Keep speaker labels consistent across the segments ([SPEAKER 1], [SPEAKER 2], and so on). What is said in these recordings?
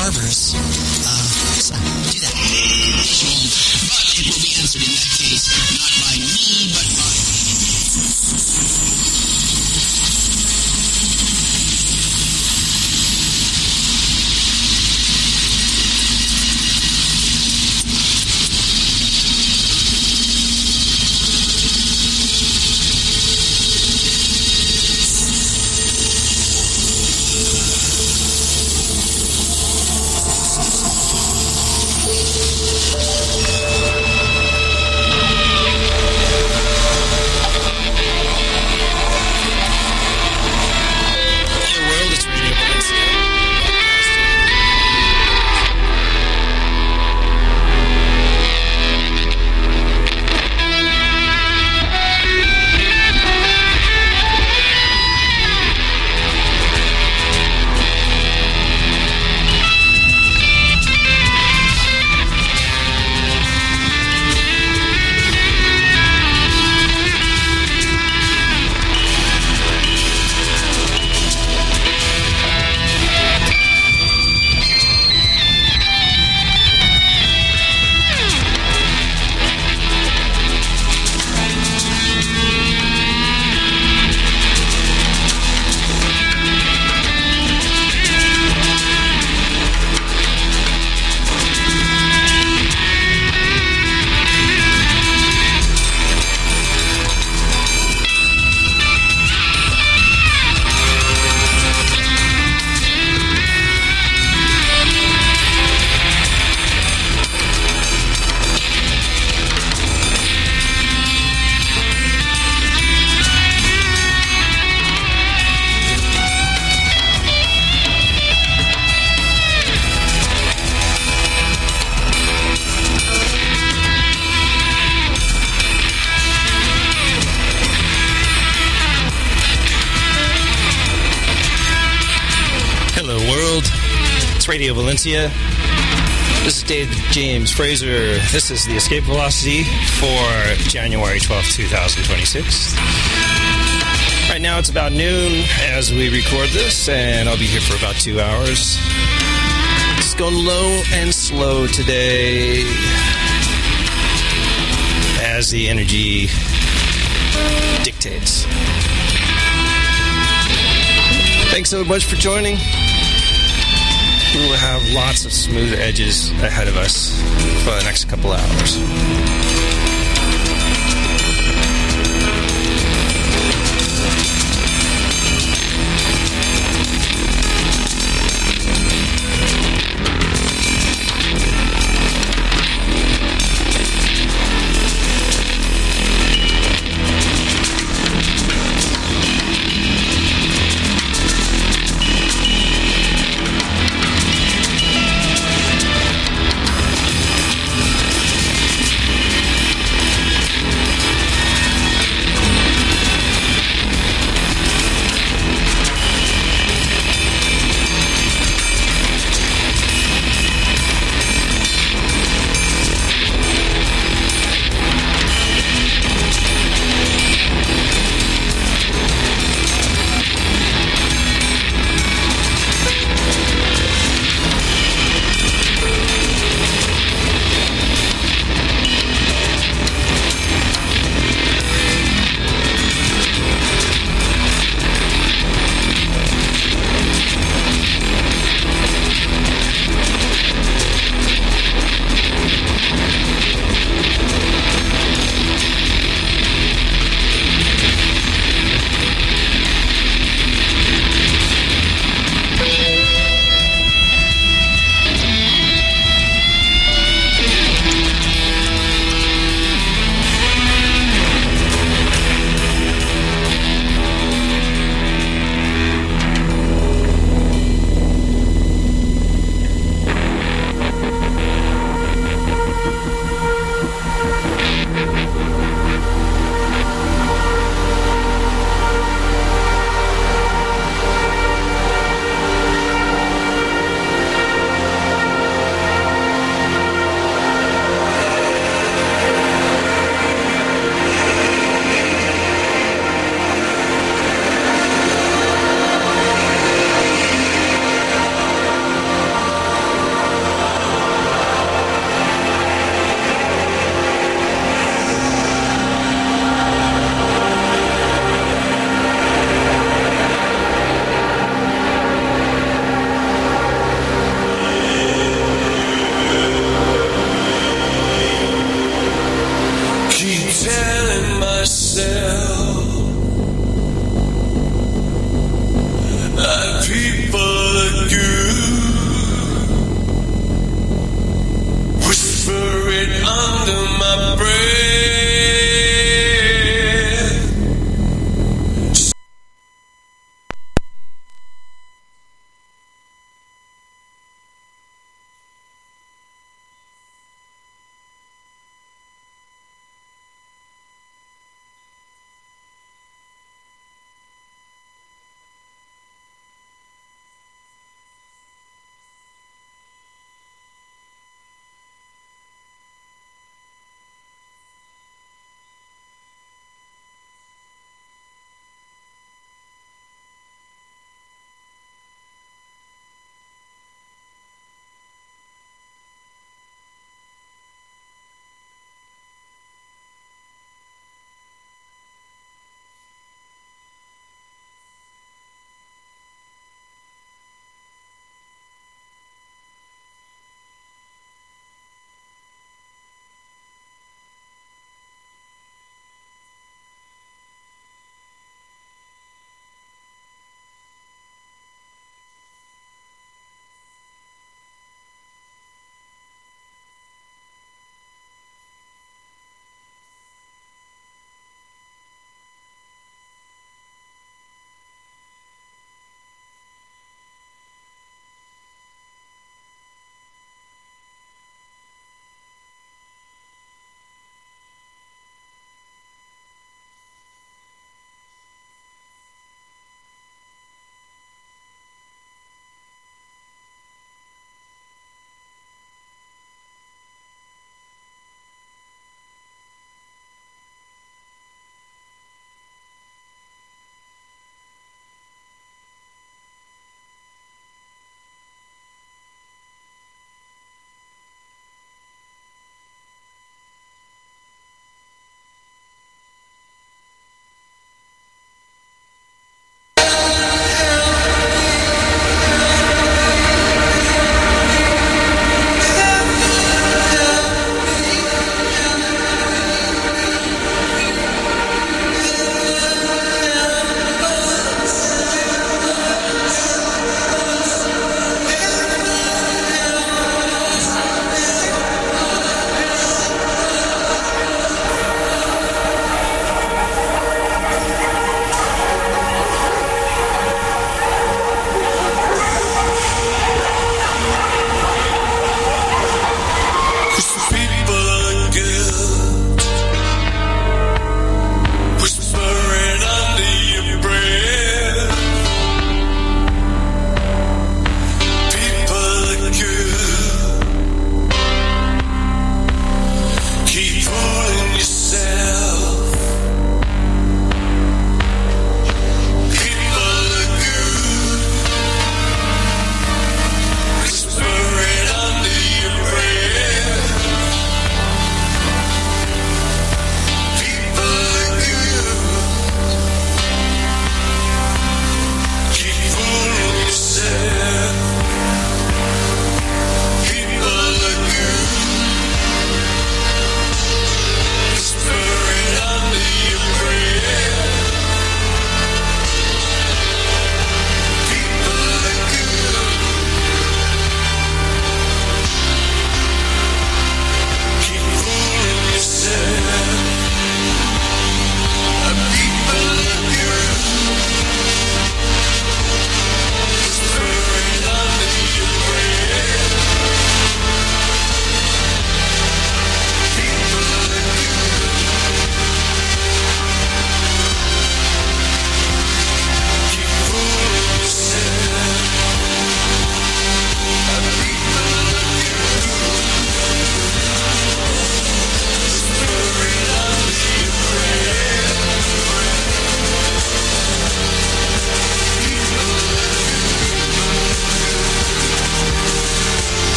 [SPEAKER 1] harbors. So do that.
[SPEAKER 2] But it will be answered in that case, not by me, but by...
[SPEAKER 3] Radio Valencia. This is Dave James Fraser. This is the Escape Velocity for January 12th, 2026. Right now it's about noon as we record this, and I'll be here for about 2 hours. It's going low and slow today as the energy dictates. Thanks so much for joining. We will have lots of smooth edges ahead of us for the next couple hours.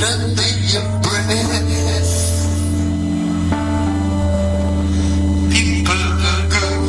[SPEAKER 4] under your breath. People are good.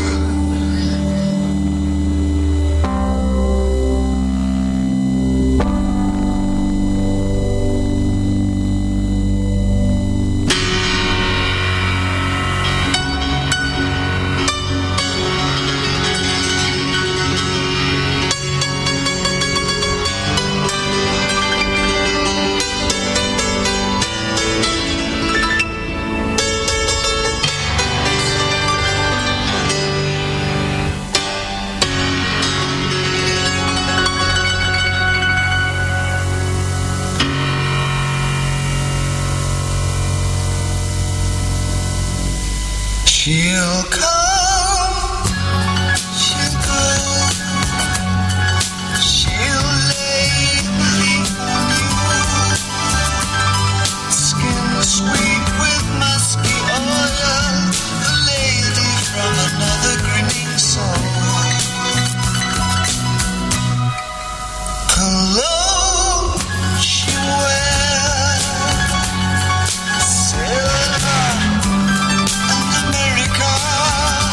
[SPEAKER 4] She'll come, she'll go, she'll lay on you, skin sweet with musky oil, the lady from another grinning soul. Cologne she wears, silver and America.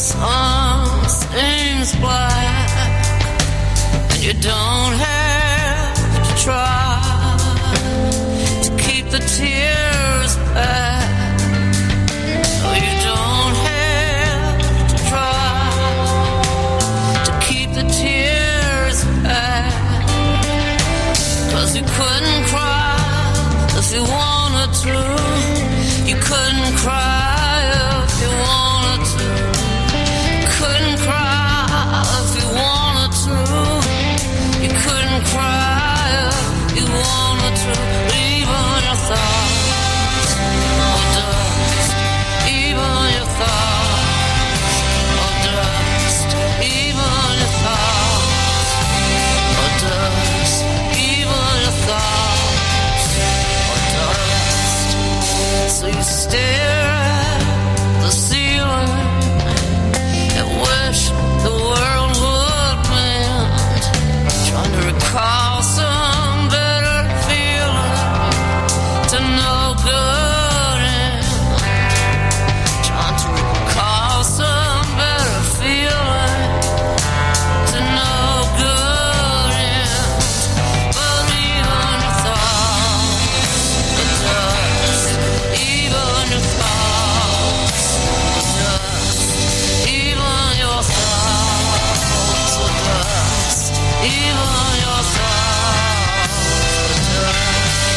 [SPEAKER 5] sun seems black, and you don't have to try to keep the tears back. No, you don't have to try to keep the tears back, 'cause you couldn't cry if you wanted to. You couldn't cry if you wanted to. Couldn't cry if you wanted to. You couldn't cry if you wanted to. Even your thoughts are dust. Even your thoughts are dust. Even your thoughts are dust. Even your thoughts are dust. So you stare at the ceiling and wish the world would mend, trying to recall some better feeling to no good end, trying to recall some better feeling to no good end. But even your thoughts are dust. Even your thoughts are dust. Even your thoughts are dust. Even your thoughts are dust.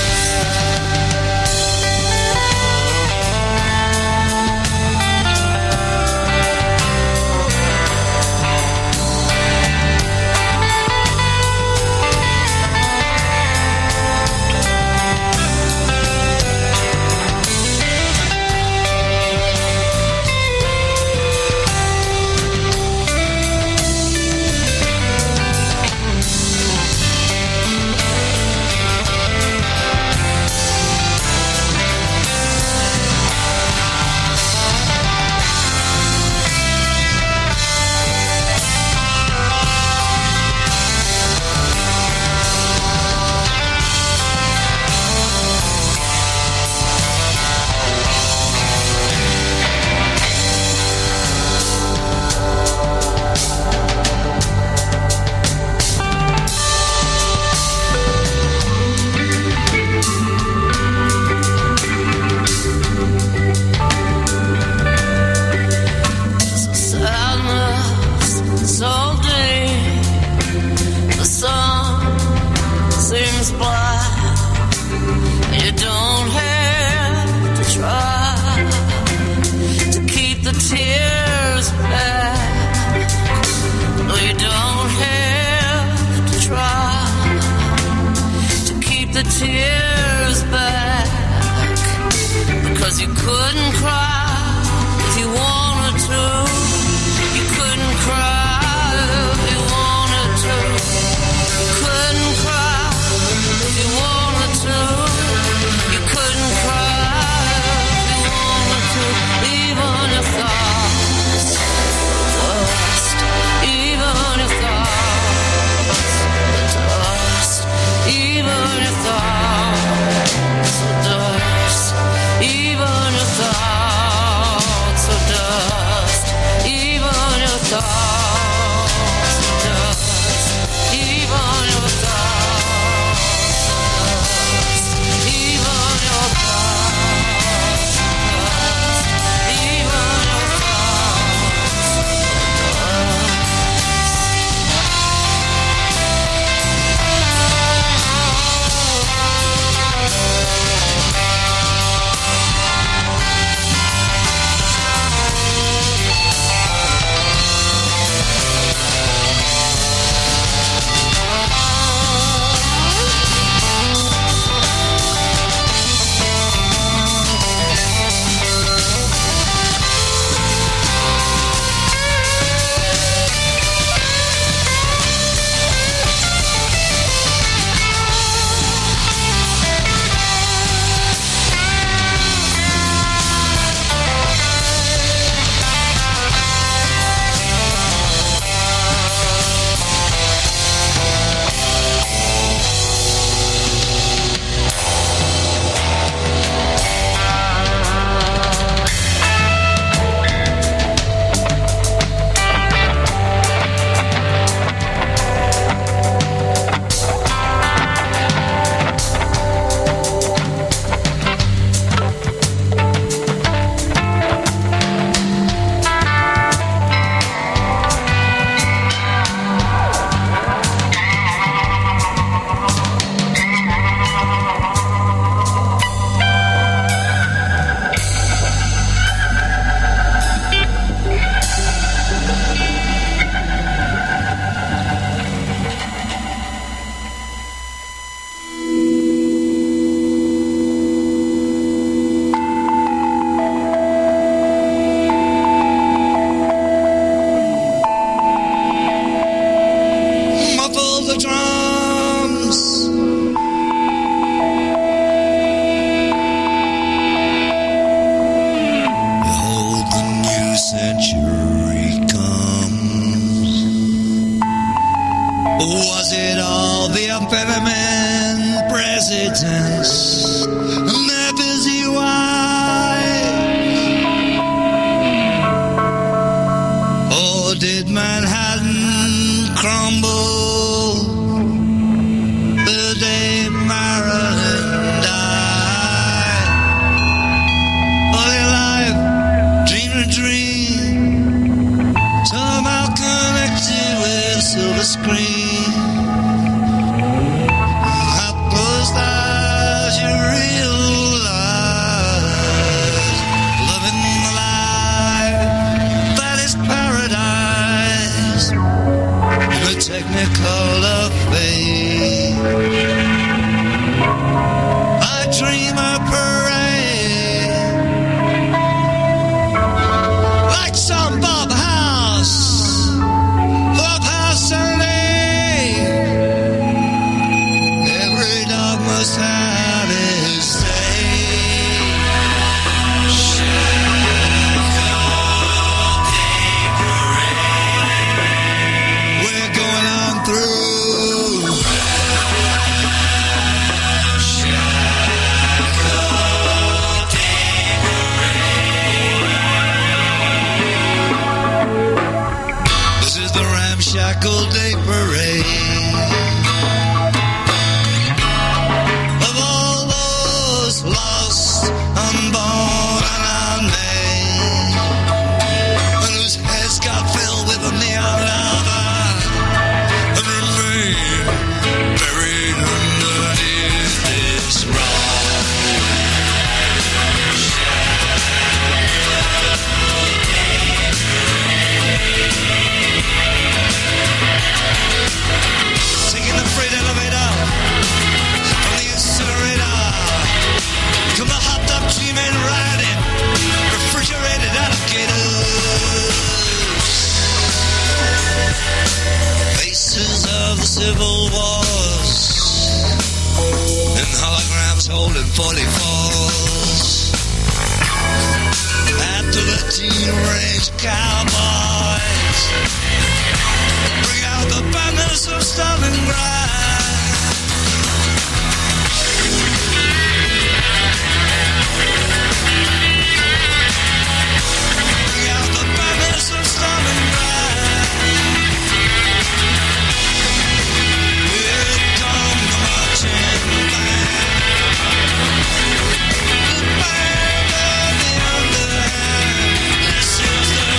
[SPEAKER 5] Sadness so deep, the sun seems black, and you don't have to try to keep the tears back. No, you don't have to try to keep the tears back, because you couldn't cry if you wanted to. You couldn't cry if you wanted to. You couldn't cry if you wanted to. You couldn't cry if you wanted to. Even your thoughts are dust. Even your thoughts are dust. Even your thoughts are dust. Even your thoughts.
[SPEAKER 4] Was it all the unfeminine presidents and their busy wives? Or did Manhattan crumble the day Marilyn died? All your life, dreaming a dream, somehow connected with a silver screen. Technicolor fade. I dream a parade like some Bob House, Sunday. Every dog must have his day. We're going on through. This is the ramshackle day parade of all those lost, unborn, and unnamed, and whose heads got filled with a neon lava. Buried underneath this rock. Taking the freight elevator from the incinerator, come the hopped up G-men riding refrigerated alligators. Faces of the civil wars and holograms holding 44s. After the teen-range cowboys bring out the banners of Stalingrad. Bring out the banners of Stalingrad. Here come the marching band. The band of the underhand. This is the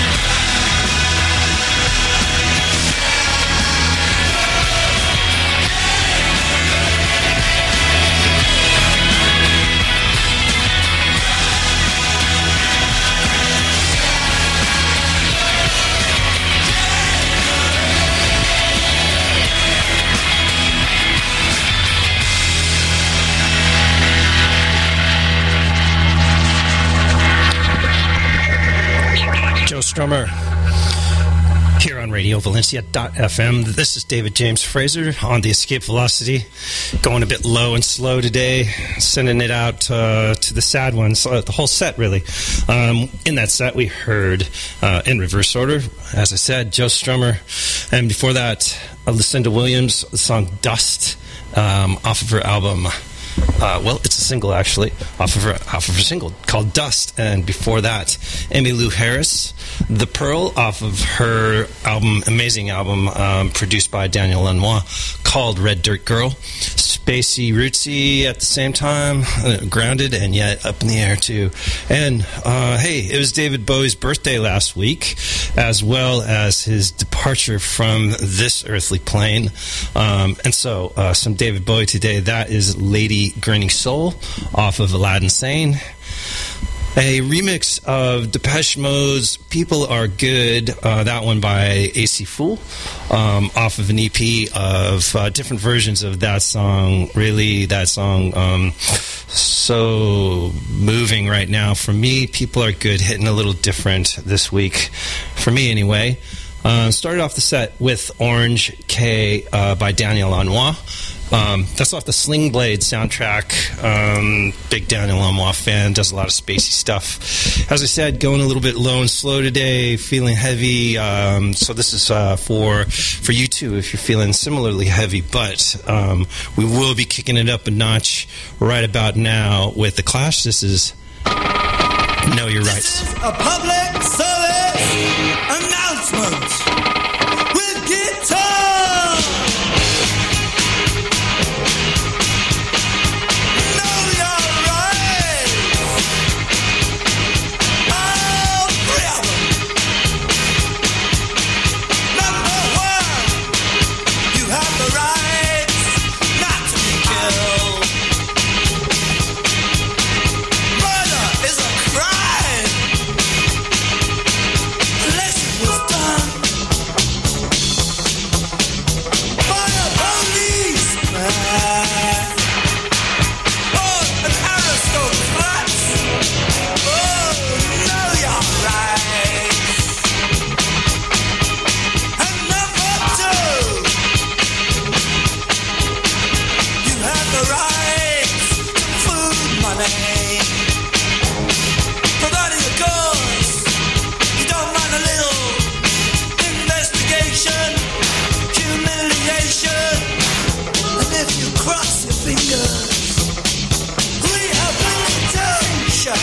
[SPEAKER 3] Joe Strummer here on Radio Valencia.fm. This is David James Fraser on the Escape Velocity, going a bit low and slow today, sending it out to the sad ones, the whole set really. In that set we heard, in reverse order, as I said, Joe Strummer, and before that Lucinda Williams, the song Dust, off of her album. Well, it's a single actually, off of her single called Dust, and before that, Emmylou Harris, The Pearl, off of her album, amazing album, produced by Daniel Lanois, called Red Dirt Girl. Spacey, rootsy at the same time, grounded and yet up in the air too. And hey, it was David Bowie's birthday last week, as well as his departure from this earthly plane. And so some David Bowie today. That is Lady Grinning Soul off of Aladdin Sane. A remix of Depeche Mode's People Are Good, that one by AC Fool, off of an EP of different versions of that song. Really, that song, so moving right now. For me, People Are Good, hitting a little different this week, for me anyway. Started off the set with Orange K by Daniel Lanois. That's off the Sling Blade soundtrack. Big Daniel Lanois fan, does a lot of spacey stuff. As I said, going a little bit low and slow today, feeling heavy. So this is for you too, if you're feeling similarly heavy. But we will be kicking it up a notch right about now with The Clash. This is Know Your Rights.
[SPEAKER 4] This is a public service announcement with guitar. Know your rights. All three of them. Number one, you have the right not to be killed. Murder is a crime unless it was done by a policeman or an aristocrat. Oh, know your rights. And number two, you have the right to food money. Providing a cause, you don't mind a little investigation, humiliation, and if you cross your fingers, rehabilitation.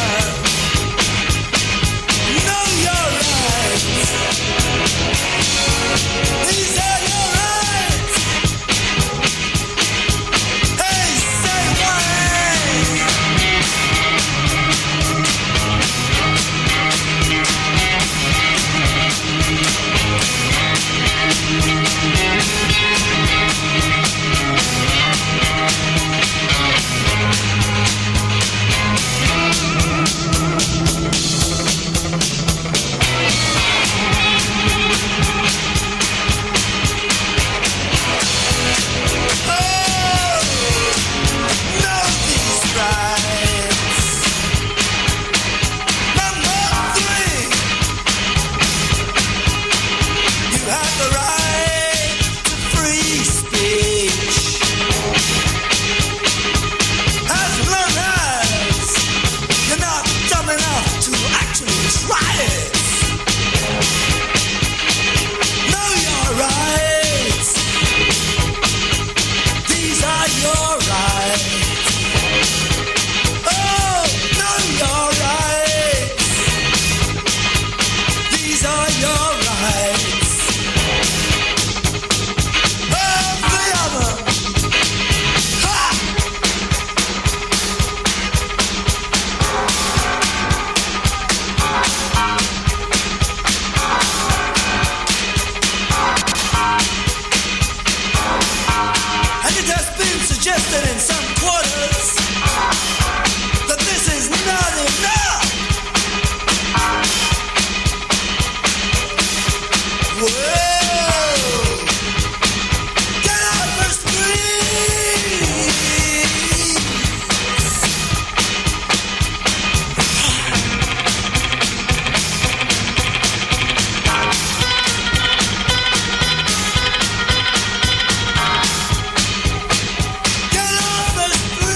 [SPEAKER 4] Know your rights. These are your rights. Hey, say why. Know these rights. Number three, you have the right to free speech. As long as you're not dumb enough to actually try it. Know your rights. These are your rights. Oh, know your rights. These are your rights. Oh, three of them. Ha! And it has been suggested in some quarters that this is not enough. Whoa! Get out the streets! Get off the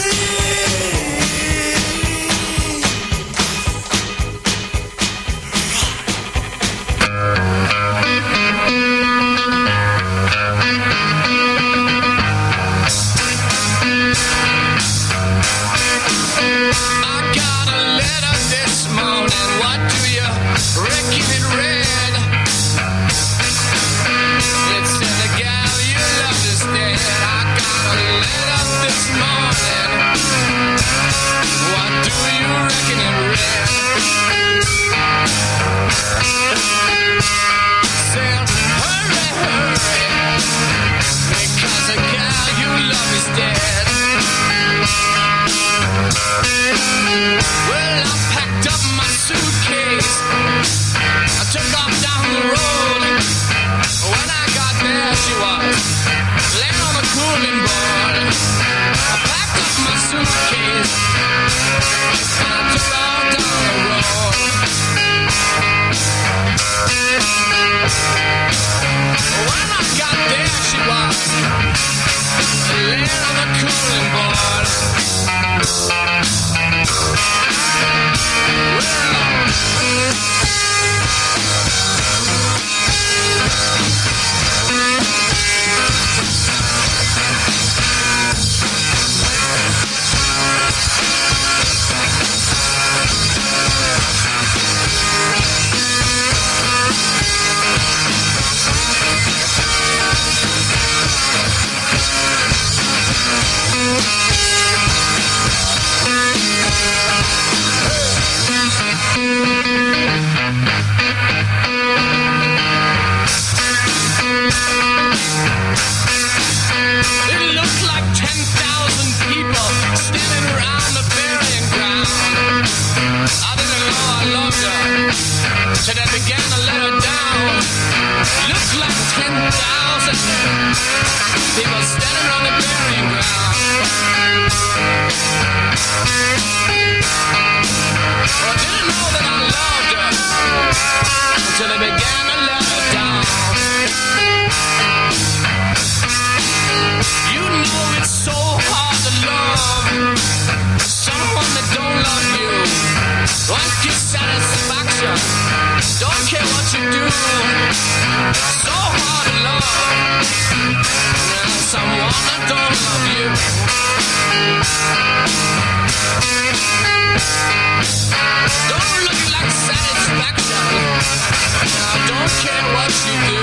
[SPEAKER 2] I got a letter this morning. What do you reckon it read? It said the gal you love is dead. I got a letter this morning. What do you reckon it read? Said hurry, hurry, because the gal you love is dead. Well, I packed up my suitcase. I took off down the road. When I got there, she was laying on the cooling board. I packed up my suitcase and I took off down the road. When I got there, she was laying People standing on the burying ground. Well, I didn't know that I loved her until they began to let her down. You know it's so hard to love someone that don't love you. Won't give satisfaction, don't care what you do. So hard to love someone that don't love you. Don't look like satisfaction, don't care what you do.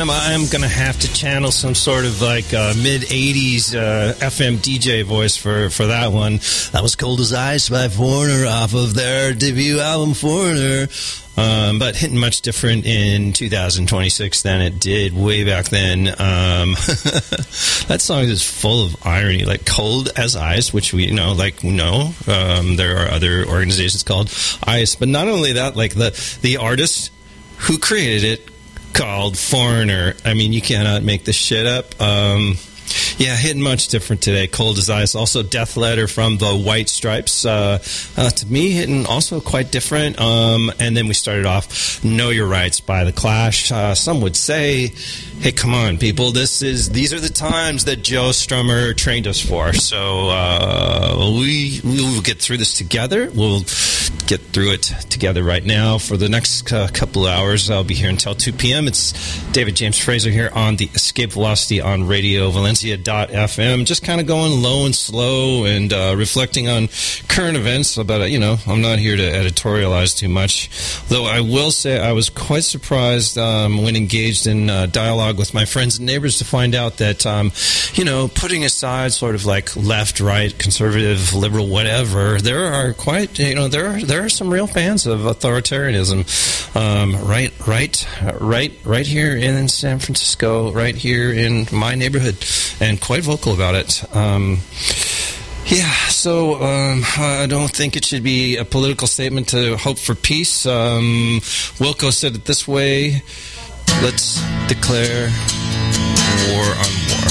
[SPEAKER 3] p.m., I am going to have to channel some sort of like mid-'80s FM DJ voice for that one. That was Cold as Ice by Foreigner off of their debut album, Foreigner. But hitting much different in 2026 than it did way back then. That song is full of irony, like Cold as Ice, which we know. There are other organizations called ICE, but not only that, like the artist who created it called Foreigner. I mean, you cannot make this shit up. Yeah, hitting much different today. Cold as Ice. Also, Death Letter from the White Stripes. To me, hitting also quite different. And then we started off Know Your Rights by The Clash. Some would say, hey, come on, people. These are the times that Joe Strummer trained us for. So we will get through this together. We'll get through it together right now. For the next couple of hours, I'll be here until 2 p.m. It's David James Fraser here on the Escape Velocity on Radio Valencia.fm. Just kind of going low and slow and reflecting on current events. But, I'm not here to editorialize too much. Though I will say I was quite surprised when engaged in dialogue with my friends and neighbors to find out that, putting aside sort of like left, right, conservative, liberal, whatever, there are quite, there are some real fans of authoritarianism right here in San Francisco, right here in my neighborhood, and quite vocal about it. So I don't think it should be a political statement to hope for peace. Wilco said it this way: let's declare war on war.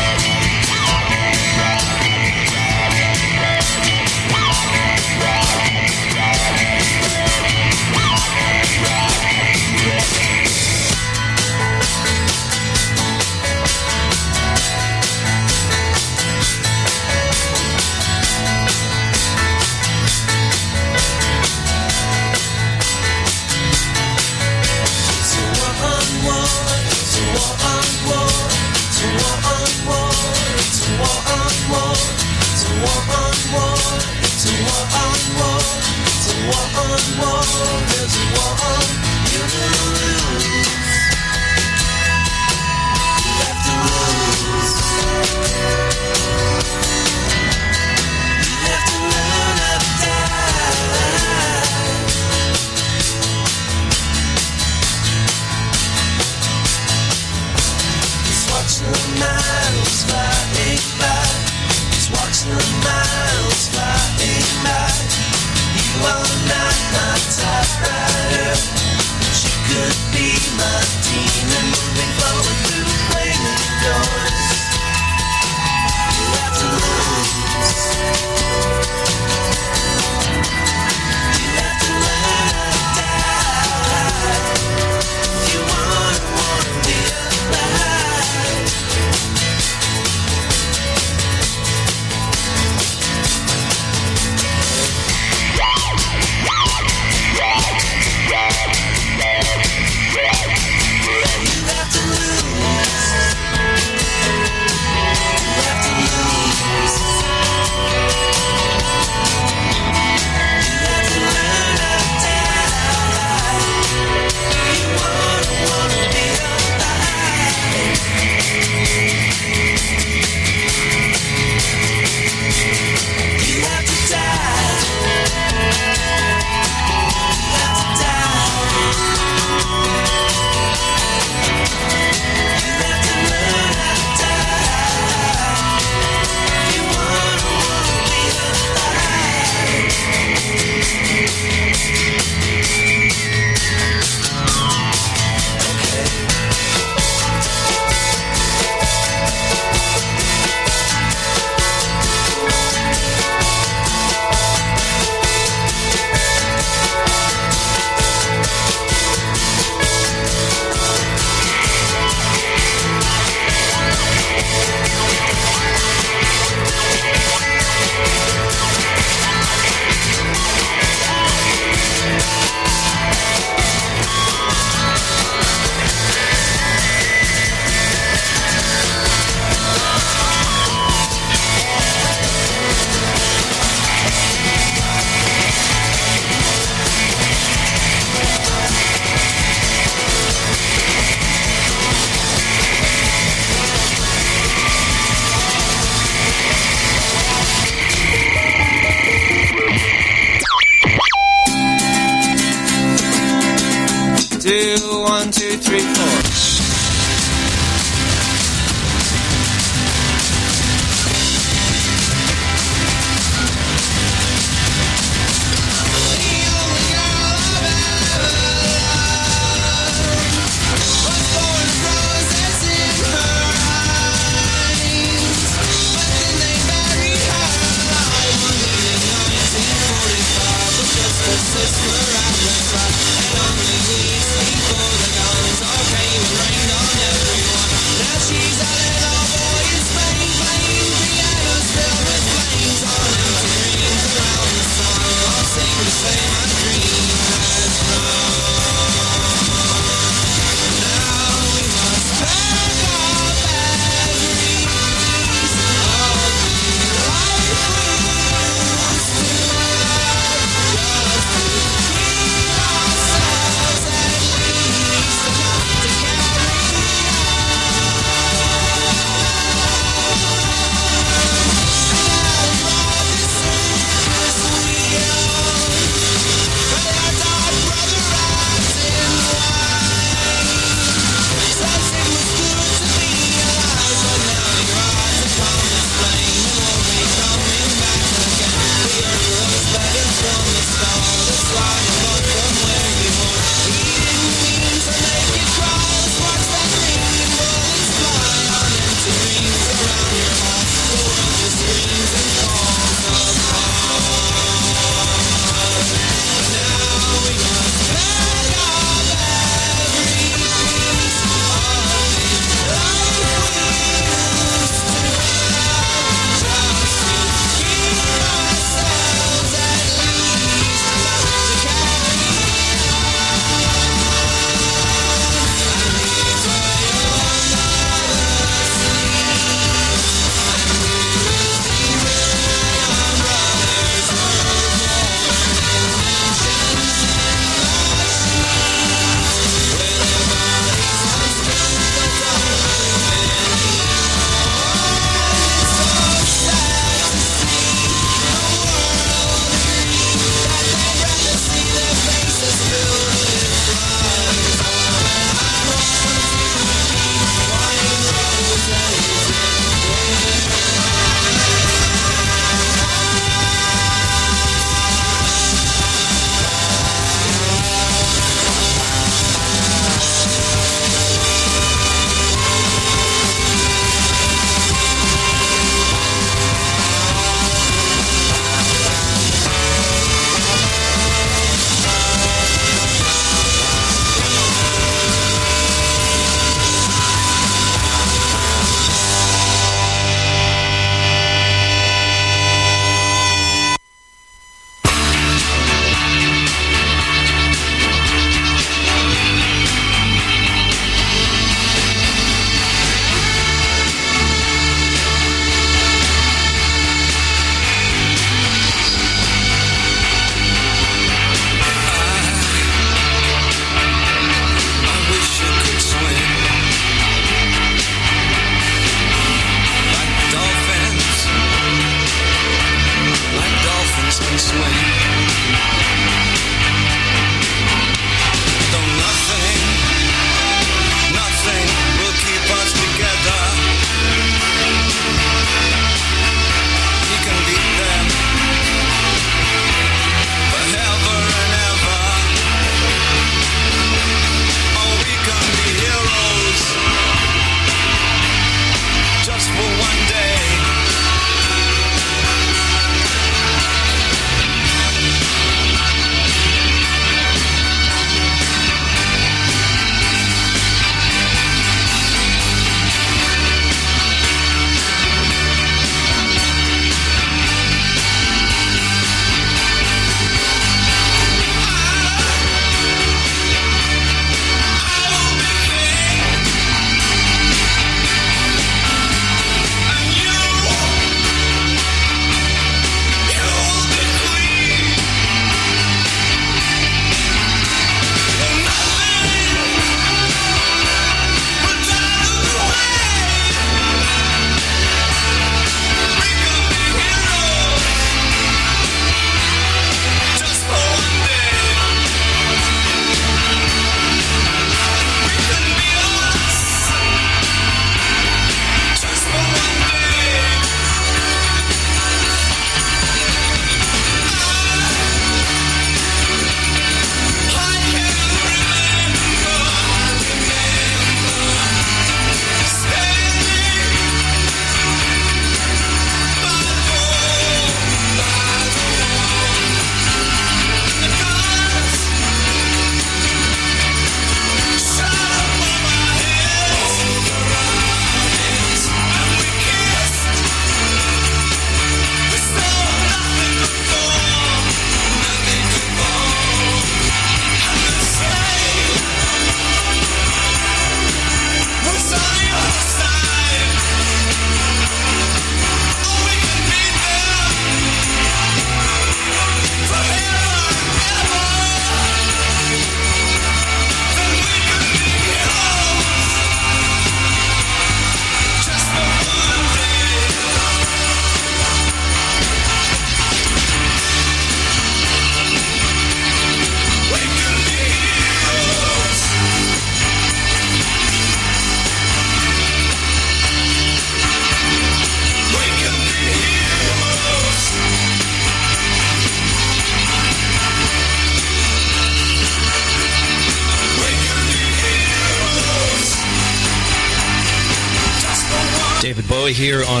[SPEAKER 3] Bowie here on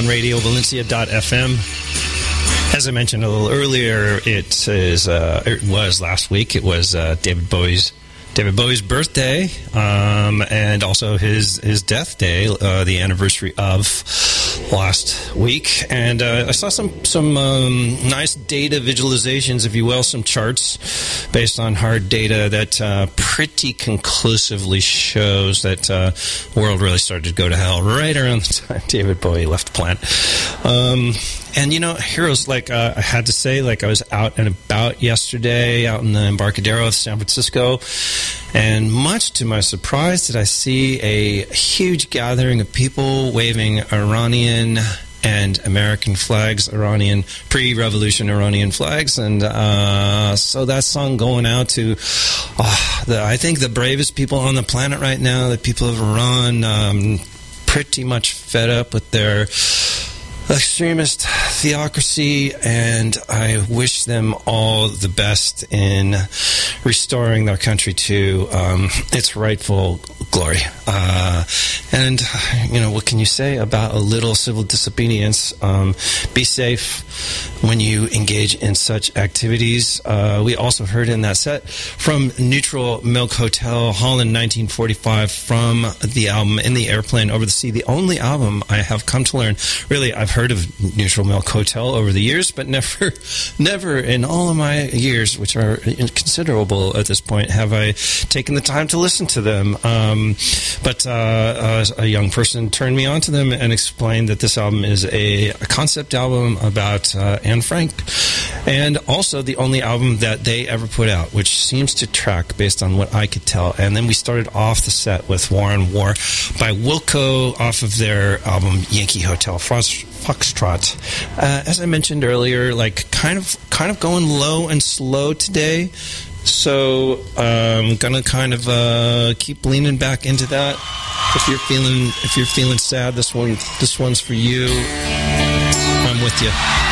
[SPEAKER 3] RadioValencia.fm. As I mentioned a little earlier, it was last week. It was David Bowie's birthday, and also his death day, the anniversary of last week. And I saw some nice data visualizations, if you will, some charts based on hard data that pretty conclusively shows that the world really started to go to hell right around the time David Bowie left the planet. And, you know, heroes, like I had to say, like I was out and about yesterday, out in the Embarcadero of San Francisco, and much to my surprise did I see a huge gathering of people waving Iranian and American flags, Iranian, pre-revolution Iranian flags. And so that song going out to, I think, the bravest people on the planet right now, the people of Iran, pretty much fed up with their extremist theocracy, and I wish them all the best in restoring their country to its rightful glory. And, you know, what can you say about a little civil disobedience? Be safe when you engage in such activities. We also heard in that set from Neutral Milk Hotel, Holland, 1945, from the album In the Airplane Over the Sea, the only album I have come to learn. Really, I've heard of Neutral Milk Hotel over the years, but never in all of my years, which are considerable at this point, have I taken the time to listen to them. But a young person turned me on to them and explained that this album is a concept album about Anne Frank, and also the only album that they ever put out, which seems to track based on what I could tell. And then we started off the set with War on War by Wilco off of their album Yankee Hotel Foxtrot. As I mentioned earlier, like kind of going low and slow today. So I'm gonna kind of keep leaning back into that. If you're feeling sad, this one's for you. I'm with you.